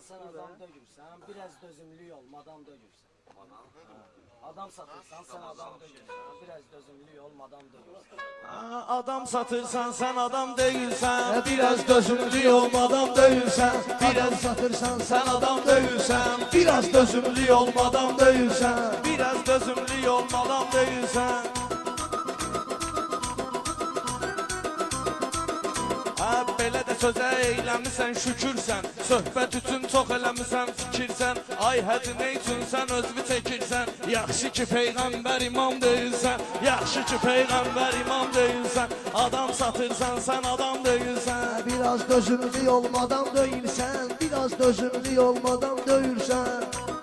sen adam dögürsən, biraz dözümlü ol, madam dögürsən. Adam satırsan, sen adam dögürsən, biraz dözümlü ol, madam dögürsən. Adam satırsan, sen adam değilsen, biraz dözümlü ol, madam dögürsən. Biraz satırsan, sen adam değilsen, biraz dözümlü ol, madam değilsen. Biraz dözümlü ol, madam değilsen. Belə də sözə eyləmisən, şükürsən. Söhbət üçün çox eləmisən, fikirsən. Ay hədi nə üçün sən özünü çəkirsən. Yaxşı ki peyğəmbər imam deyilsən. Yaxşı ki peyğəmbər imam deyilsən. Adam satırsan, sən adam deyilsən. Biraz dözümlü olmadan değilsən. Biraz dözümlü olmadan değilsən.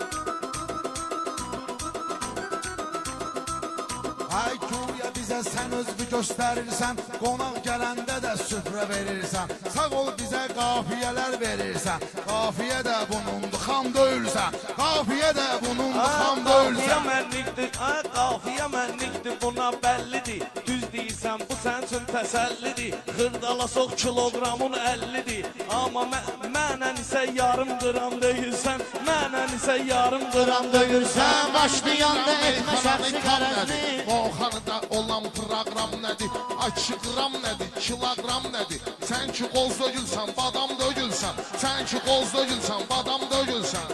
Ay güya bizə sən özünü göstərirsən, qonaq gələndə də süfrə verirsən. Sağ ol bizə qafiyələr verirsən, qafiyə də bunundur, xam deyilsən. Qafiyə də bunundur, xam deyilsən. Qafiyə mənlikdir, qafiyə mənlikdir, buna bəllidir. Düz deyirsən, bu sən üçün təsəllidir. Xırdala sox kiloqramın 50'dir. Amma mənən isə yarım qram deyilsən. Mənən isə yarım qram deyilsən. Başlayanda etmə şəxsi qərəzli. Volxanıda olan proqram nədir? Ay 2 qram nədir? Kiloqram nədir? Sən ki qoz dögülsən, badam dögülsən. Sən ki qoz dögülsən, badam dögülsən.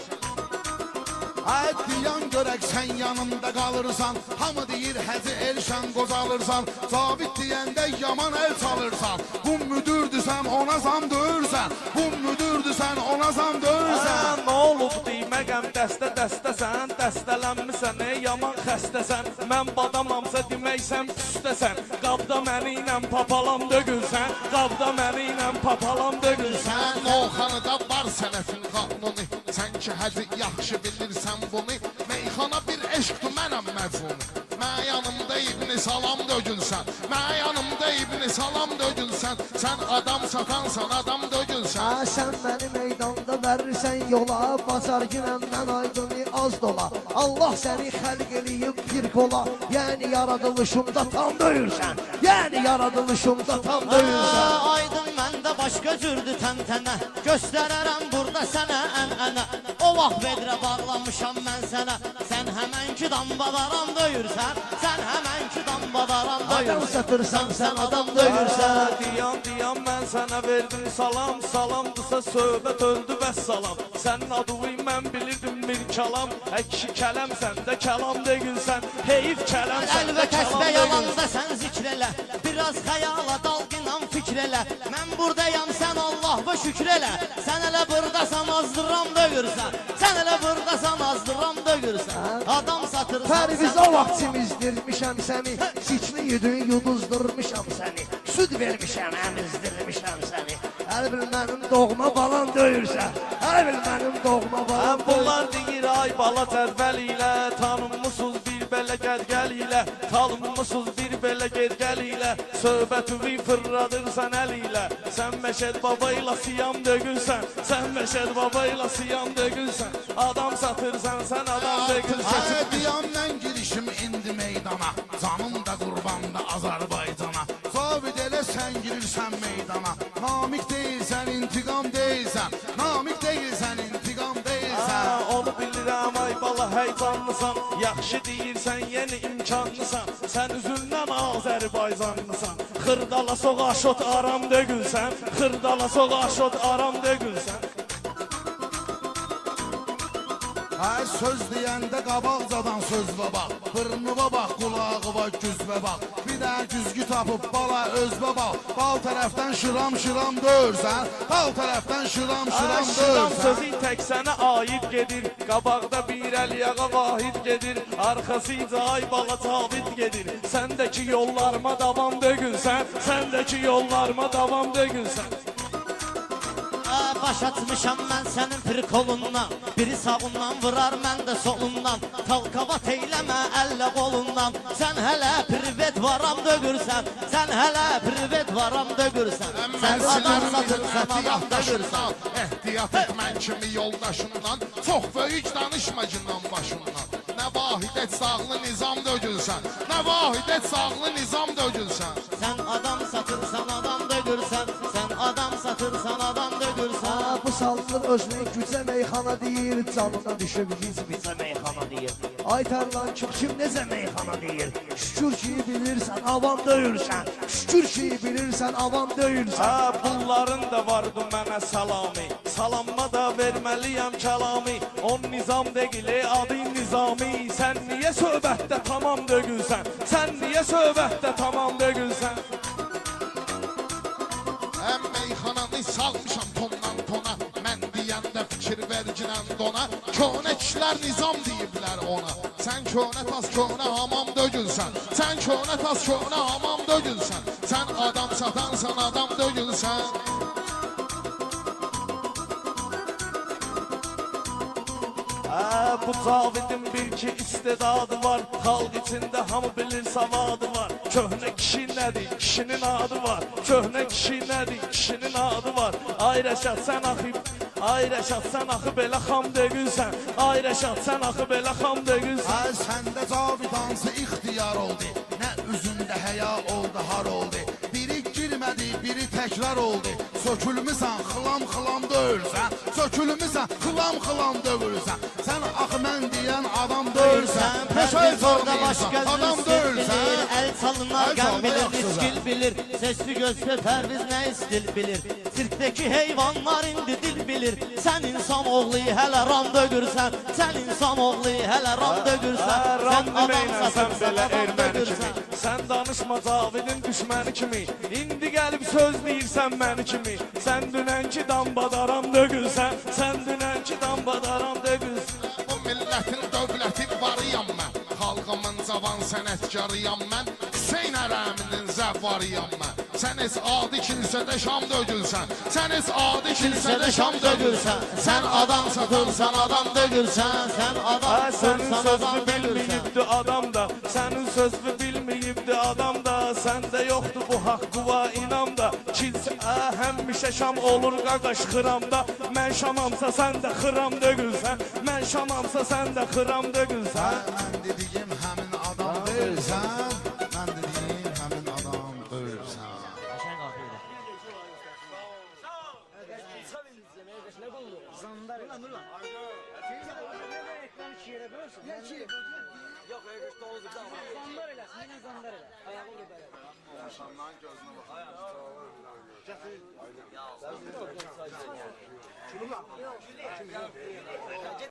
Ay diyan görək sən yanımda qalırsan. Hamı deyir həzi elşən qocalırsan. Zabit deyəndə yaman el çalırsan. Bu müdürdüsən ona zam döyürsən. Bu müdürdüsən ona zam döyürsən. Nə olub deyməyəm dəstəsən. Dəstələnmisən yaman xəstəsən. Mən badamamsa deməksən püstəsən. Qabda məni ilə papalam dögülsən. Qabda məni ilə papalam dögülsən. Volxanıda var sənətin qanunu. Sən ki həzi yaxşı bilirsən bunu. Meyxana bir eşqdir mənəm məzunu. Mən yanımda İbn Salam dögülsən. Mən yanımda İbn Salam dögülsən. Sən adam satansan, adam dögülsən. Sən məni meydanda verirsən yola. Bazar günəm mən aydını az dola. Allah səni xəlq eləyib bir kola. Yəni yaradılışımda tam döyürsən. Yəni yaradılışımda tam döyürsən. Aydın məndə başqa cürdü təntənə. Göstərərəm burada sənə ən-ənə. O vaxt vedrə bağlamışam mən sənə. Sən həmən ki dambadaram döyürsən. Sən həmən ki dambadaram döyürsən. Adam satırsan, sən adam döyürsən. Diyan mən sənə verdim salam. Salamdırsa söhbət öldü bəs salam. Sənin adını mən bilirdim bir kəlam. Əki kələm səndə kəlam deyilsən. Heyif kələm Əl səndə və kəlam təsbə deyilsən. yalanda sən zikr elə. Biraz xəyala dalqınan fikr elə. Mən buradayam sən Allah'a şükür elə. Sən elə buradasan azdıram döyürsən. Sən elə buradasan azdıram döyürsən. Adam satırsan. Pərviz o vaxt çimizdirmişəm səni. Sikli yudun yuduzdurmuşam səni. Süd vermişəm, əmizdirmişəm səni. Hələ bil mənim doğma balan döyürsən. Hələ bil mənim doğma balan döyürsən. Bunlar deyir ay bala tərvəl ilə. Tanınmışsız bir belə gərgəl ilə. Tanınmışsız bir belə gergəl ilə. Söhbətimi fırladırsan əl ilə. Sən Məşəd baba ilə siyam dögülsən. Sən Məşəd baba ilə siyam dögülsən. Adam satırsan, sən adam dögülsən. Ay diyandan girişim indi meydana. Canım da qurban da Azərbaycana. Zabit elə sən girirsən meydana. Namik deyilsən, intiqam deyilsən. Namik deyilsən, intiqam deyilsən. Onu bilirəm ay bala heycanlısan. Yaxşı deyirsən, yeni imkanlısan. Sən üzündən Azərbaycanlısan. Xırdala soğa şot aram dögülsən. Xırdala soğa şot aram dögülsən. Ay söz deyəndə qabaqcadan sözvə bax. Bırnıva bax, qulağıva güzvə bax. Bir də güzgü tapıb bala özvə bax. Bal tərəfdən şıram döyürsən. Bal tərəfdən şıram Şıram döyürsən. sözü tək sənə aid gedir. Qabaqda bir əl yağa vahid gedir. Arxasıca ay bala cabit gedir. Səndəki yollarıma davam dögülsən. Səndəki yollarıma davam dögülsən. Baş atmışam mən sənin pir kolundan. Biri sağından vurar, mən də solundan. Talkavat eyləmə əllə qolundan. Sən hələ privet varam dögürsən. Sən hələ privet varam dögürsən. Sən adam satırsan, adam dögürsən. Ehtiyat et mən kimi yoldaşından. Çox böyük danışma gündən başından. Nə vahid et sağlı nizam dögülsən. Nə vahid et sağlı nizam dögülsən. Sən adam satırsan, adam dögürsən. Sən adam satırsan, adam dögürsən. Bu Adamı saldırır özünü gücə meyxana deyir. Canına düşüb hiç bizə meyxana deyir. Ay tərlan çıx kim necə meyxana deyir. Şükür ki bilirsən avam deyilsən. Şükür ki bilirsən avam deyilsən. Bunların da vardı mənə salami. Salamma da verməliyəm kəlami. On nizam deyili adı nizami. Sən niyə söhbətdə tamam dögülsən? Sən niyə söhbətdə tamam dögülsən? Həm meyxananı salmışam tondan tona. Mən deyəndə fikir verginən dona. Könə kişilər nizam deyiblər ona. Sən könə tas könə hamam dögülsən. Sən könə tas könə hamam dögülsən. Sən adam satansan adam dögülsən. Bu Cavidin bir ki istedadı var. Xalq içində hamı bilir savadı var. Köhnə kişi nədir? Kişinin adı var. Köhnə kişi nədir? Kişinin adı var. Ay Rəşad sən axı, ay Rəşad sən axı belə xam degülsən. Ay Rəşad sən axı belə xam degülsən. Səndə Cavid hansı ixtiyar oldu? Nə üzündə həya oldu, har oldu? Biri girmədi, biri təkrar oldu. Sökülmüsən, xılam xılam döyülsən. Sökülmüsən, xılam xılam dövülsən. Sən axı mən deyən adam döyülsən. Pərviz orada başqa adam zülstil döyülsən. bilir. El çalına El qəm çalına bilir, yaxşı iskil bilir. Sesli gözlü Pərviz nə istil bilir. Sirkdəki heyvanlar indi dil bilir. Sən insan oğlu hələ ram dögürsən. Sən insan oğlu hələ ram dögürsən. Ram Sən adam deməklə sən satırsan, belə adam erməni dögürsən. kimi. Sən danışma Cavidin düşməni kimi. İndi gəlib söz deyirsən məni kimi. Sən dünənki dambadaram dögülsən. Sən dünənki dambadaram dögülsən. Bu millətin dövləti varıyam mən. Xalqımın cavan sənətkarıyam mən. Hüseyn Ərəminin zəvvarıyam mən. Sən heç adi kilsədə şam dögülsən. Sən heç adi kilsədə şam dögülsən. Sən adam satırsan adam dögülsən. Sən adam Sənin satırsan, adam sözünü dögürsən. bilməyibdi adam da. Sənin sözünü bilməyibdi adam da. Səndə yoxdur bu haqq va inam da. Kilsə həmişə şam olur qaqaş xıramda. Mən şamamsa sən də xıram dögülsən. Mən şamamsa sən də xıram dögülsən. Mən dediyim həmin adam deyilsən. Mən dediyim həmin adam deyilsən. Zandar elə.